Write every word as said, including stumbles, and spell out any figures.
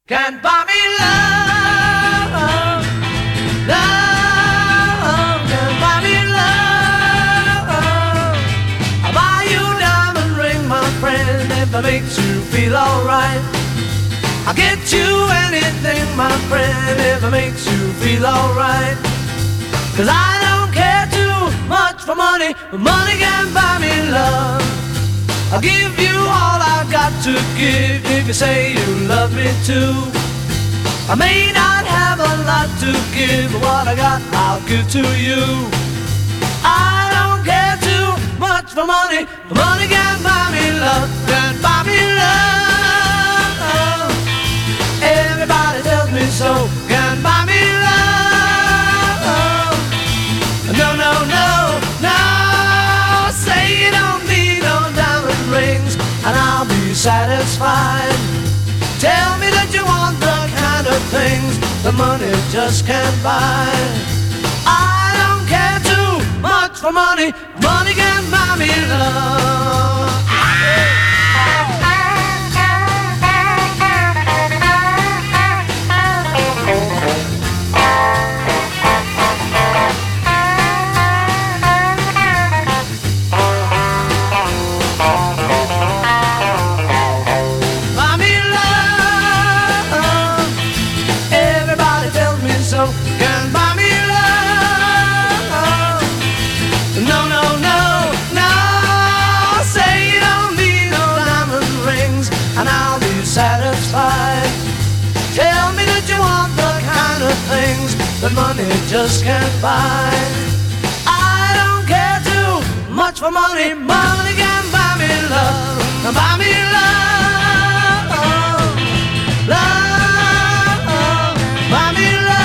Can't buy me love, love, can't buy me love. I'll buy you a diamond ring, my friend, if that makes you feel alright. I'll get you anything, my friend, if it makes you feel alright. Cause I don't care too much for money, but money can't buy me love. I'll give you all I've got to give if you say you love me too. I may not have a lot to give, but what I got I'll give to you. I don't care too much for money, but money can't buy me love, can't buy me love. Everybody tells me so, can't buy me love. No, no, no, no, say you don't need no diamond rings and I'll be satisfied. Tell me that you want the kind of things the money just can't buy. I don't care too much for money, money can't buy me love. Can't buy me love. No, no, no, no, say you don't need no diamond rings and I'll be satisfied. Tell me that you want the kind of things that money just can't buy. I don't care too much for money, money can buy me love. Buy me love, love, buy me love.